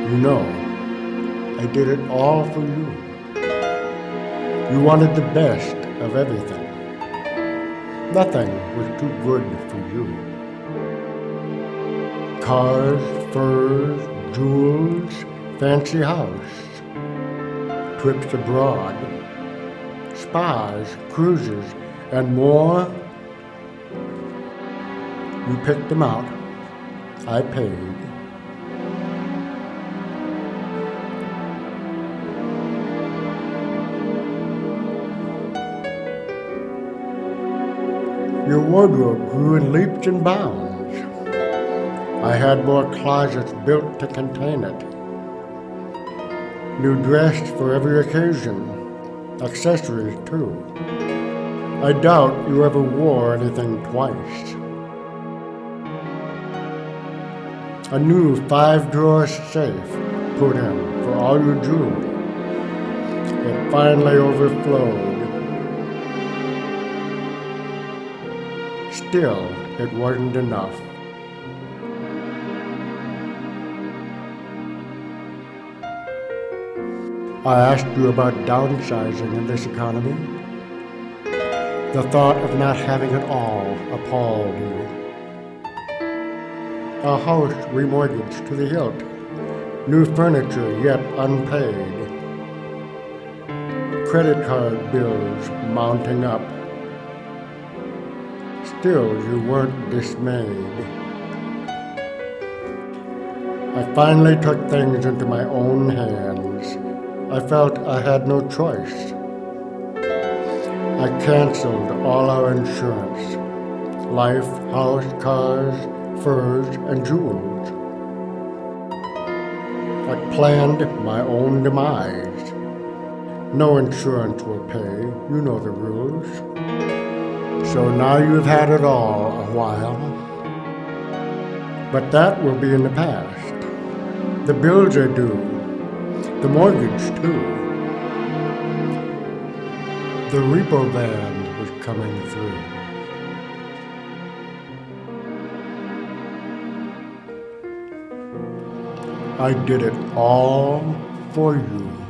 You know, I did it all for you. You wanted the best of everything. Nothing was too good for you. Cars, furs, jewels, fancy house, trips abroad, spas, cruises, and more. You picked them out. I paid. Your wardrobe grew in leaps and bounds. I had more closets built to contain it. New dress for every occasion, accessories too. I doubt you ever wore anything twice. A new 5-drawer safe put in for all your jewelry. It finally overflowed. Still, it wasn't enough. I asked you about downsizing in this economy. The thought of not having it all appalled you. A house remortgaged to the hilt, new furniture yet unpaid, credit card bills mounting up. Still, you weren't dismayed. I finally took things into my own hands. I felt I had no choice. I canceled all our insurance, life, house, cars, furs, and jewels. I planned my own demise. No insurance will pay, you know the rules. So now you've had it all a while. But that will be in the past. The bills are due. The mortgage, too. The repo van is coming through. I did it all for you.